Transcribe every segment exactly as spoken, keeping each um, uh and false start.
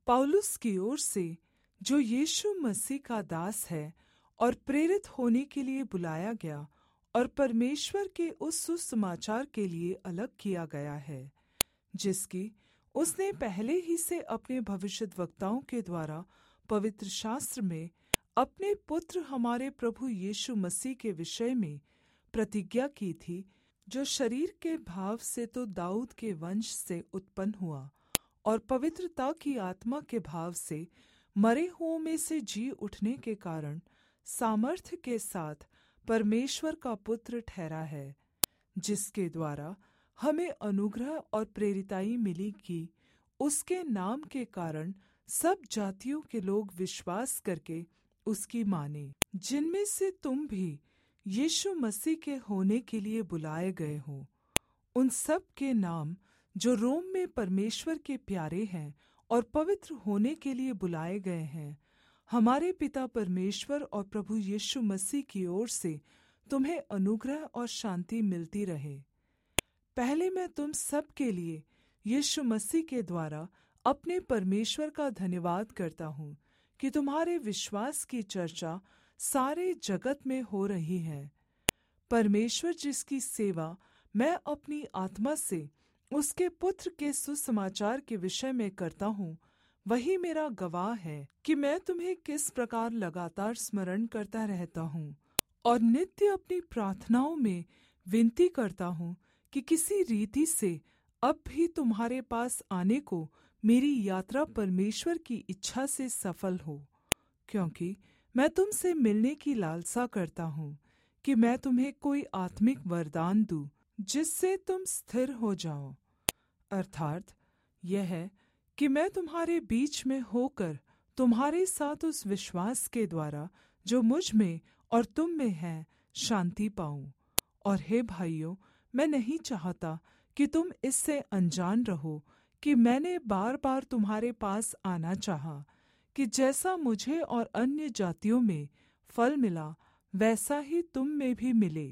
पौलुस की ओर से, जो यीशु मसीह का दास है और प्रेरित होने के लिए बुलाया गया और परमेश्वर के उस सुसमाचार के लिए अलग किया गया है, जिसकी उसने पहले ही से अपने भविष्यद्वक्ताओं के द्वारा पवित्र शास्त्र में अपने पुत्र हमारे प्रभु यीशु मसीह के विषय में प्रतिज्ञा की थी, जो शरीर के भाव से तो दाऊद के वंश से उत्पन्न हुआ और पवित्रता की आत्मा के भाव से मरे हुओं में से जी उठने के कारण सामर्थ्य के साथ परमेश्वर का पुत्र ठहरा है, जिसके द्वारा हमें अनुग्रह और प्रेरिताई मिली कि उसके नाम के कारण सब जातियों के लोग विश्वास करके उसकी माने, जिनमें से तुम भी यीशु मसीह के होने के लिए बुलाए गए हो। उन सब के नाम जो रोम में परमेश्वर के प्यारे हैं और पवित्र होने के लिए बुलाए गए हैं, हमारे पिता परमेश्वर और प्रभु यीशु मसीह की ओर से तुम्हें अनुग्रह और शान्ति मिलती रहे। पहले मैं तुम सब के लिए यीशु मसीह के द्वारा अपने परमेश्वर का धन्यवाद करता हूँ कि तुम्हारे विश्वास की चर्चा सारे जगत में हो रही है। परमेश्वर जिसकी सेवा मैं अपनी आत्मा से उसके पुत्र के सुसमाचार के विषय में करता हूँ, वही मेरा गवाह है कि मैं तुम्हें किस प्रकार लगातार स्मरण करता रहता हूँ और नित्य अपनी प्रार्थनाओं में विनती करता हूँ कि किसी रीति से अब भी तुम्हारे पास आने को मेरी यात्रा परमेश्वर की इच्छा से सफल हो, क्योंकि मैं तुमसे मिलने की लालसा करता हूँ कि मैं तुम्हें कोई आत्मिक वरदान दूँ जिससे तुम स्थिर हो जाओ। अर्थात यह है कि मैं तुम्हारे बीच में होकर तुम्हारे साथ उस विश्वास के द्वारा जो मुझ में और तुम में है शान्ति पाऊँ। और हे भाइयों, मैं नहीं चाहता कि तुम इससे अनजान रहो कि मैंने बार बार तुम्हारे पास आना चाहा कि जैसा मुझे और अन्य जातियों में फल मिला वैसा ही तुम में भी मिले,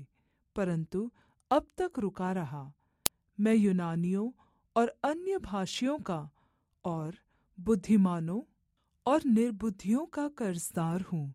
परंतु अब तक रुका रहा। मैं यूनानियों और अन्य भाषियों का और बुद्धिमानों और निर्बुद्धियों का कर्जदार हूँ।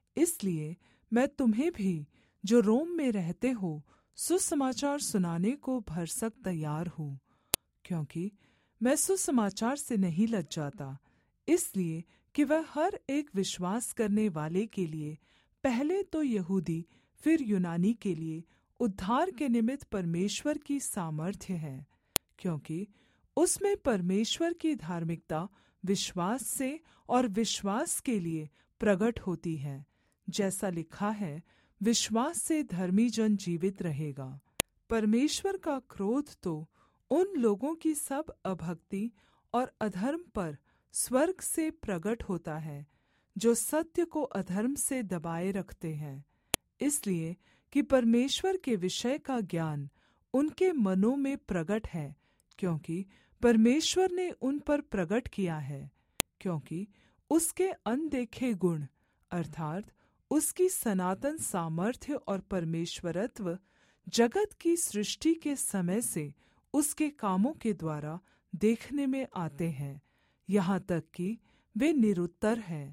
इसलिए मैं तुम्हें भी, जो रोम में रहते हो, सुसमाचार सुनाने को भरसक तैयार हूँ, क्योंकि मैं सुसमाचार से नहीं लज्जाता, इसलिए कि वह हर एक विश्वास करने वाले के लिए, पहले तो यहूदी फिर यूनानी के लिए उद्धार के निमित्त परमेश्वर की सामर्थ्य है, क्योंकि उसमें परमेश्वर की धार्मिकता विश्वास से और विश्वास के लिए प्रगट होती है, जैसा लिखा है, विश्वास से धर्मी जन जीवित रहेगा। परमेश्वर का क्रोध तो उन लोगों की सब अभक्ति और अधर्म पर स्वर्ग से प्रगट होता है, जो सत्य को अधर्म से दबाए रखते हैं, इसलिए कि परमेश्वर के विषय का ज्ञान उनके मनों में प्रगट है, क्योंकि परमेश्वर ने उन पर प्रगट किया है, क्योंकि उसके अनदेखे गुण अर्थात उसकी सनातन सामर्थ्य और परमेश्वरत्व जगत की सृष्टि के समय से उसके कामों के द्वारा देखने में आते हैं, यहाँ तक कि वे निरुत्तर हैं।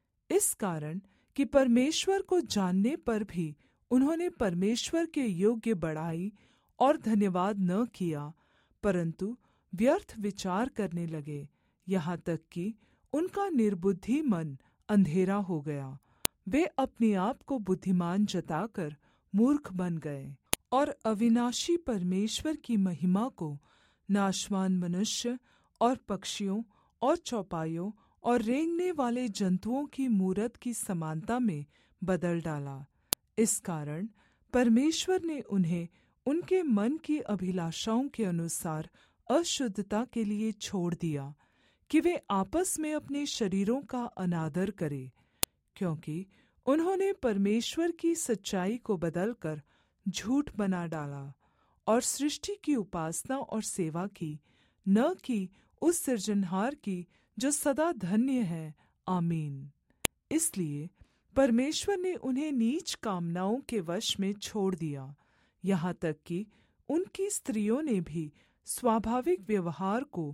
इस कारण कि परमेश्वर को जानने पर भी उन्होंने परमेश्वर के योग्य बड़ाई और धन्यवाद न किया, परंतु व्यर्थ विचार करने लगे, यहाँ तक कि उनका निर्बुद्धि मन अंधेरा हो गया। वे अपने आप को बुद्धिमान जताकर मूर्ख बन गए और अविनाशी परमेश्वर की महिमा को नाशवान मनुष्य और पक्षियों और चौपाइयों और रेंगने वाले जंतुओं की मूरत की समानता में बदल डाला। इस कारण परमेश्वर ने उन्हें उनके मन की अभिलाषाओं के अनुसार अशुद्धता के लिए छोड़ दिया कि वे आपस में अपने शरीरों का अनादर करें, क्योंकि उन्होंने परमेश्वर की सच्चाई को बदलकर झूठ बना डाला और सृष्टि की उपासना और सेवा की, न कि उस सृजनहार की जो सदा धन्य है। आमीन। इसलिए परमेश्वर ने उन्हें नीच कामनाओं के वश में छोड़ दिया, यहाँ तक कि उनकी स्त्रियों ने भी स्वाभाविक व्यवहार को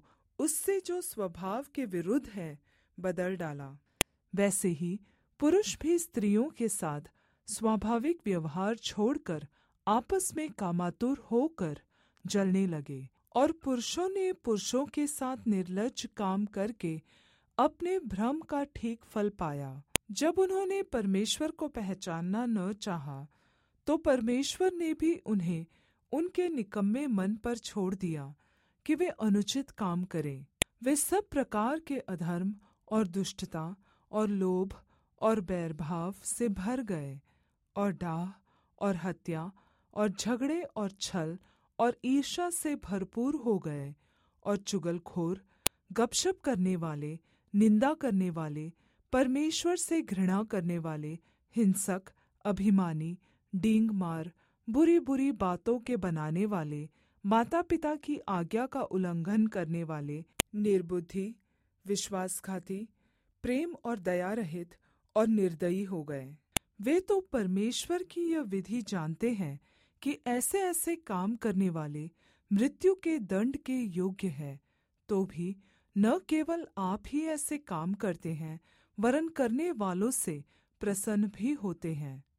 उससे जो स्वभाव के विरुद्ध है बदल डाला। वैसे ही पुरुष भी स्त्रियों के साथ स्वाभाविक व्यवहार छोड़कर आपस में कामातुर होकर जलने लगे, और पुरुषों ने पुरुषों के साथ निर्लज्ज काम करके अपने भ्रम का ठीक फल पाया। जब उन्होंने परमेश्वर को पहचानना न चाहा, तो परमेश्वर ने भी उन्हें उनके निकम्मे मन पर छोड़ दिया कि वे अनुचित काम करें। वे सब प्रकार के अधर्म और दुष्टता और लोभ और बैरभाव से भर गए, और डाह और हत्या और झगड़े और छल और ईर्ष्या से भरपूर हो गए, और चुगलखोर, गपशप करने वाले, निंदा करने वाले, परमेश्वर से घृणा करने वाले, हिंसक, अभिमानी, डींग मार, बुरी बुरी बातों के बनाने वाले, माता पिता की आज्ञा का उल्लंघन करने वाले, निर्बुद्धि, विश्वासघाती, प्रेम और दया रहित और निर्दयी हो गए। वे तो परमेश्वर की यह विधि जानते हैं कि ऐसे ऐसे काम करने वाले मृत्यु के दंड के योग्य है, तो भी न केवल आप ही ऐसे काम करते हैं, वरन करने वालों से प्रसन्न भी होते हैं।